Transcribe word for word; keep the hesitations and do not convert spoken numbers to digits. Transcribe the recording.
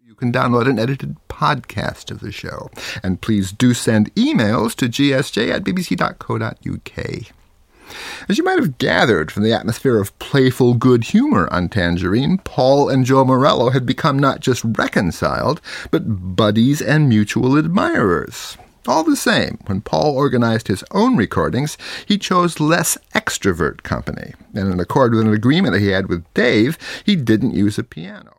You can download an edited podcast of the show. And please do send emails to g s j at b b c dot co dot u k. As you might have gathered from the atmosphere of playful good humor on Tangerine, Paul and Joe Morello had become not just reconciled, but buddies and mutual admirers. All the same, when Paul organized his own recordings, he chose less extrovert company, and in accord with an agreement that he had with Dave, he didn't use a piano.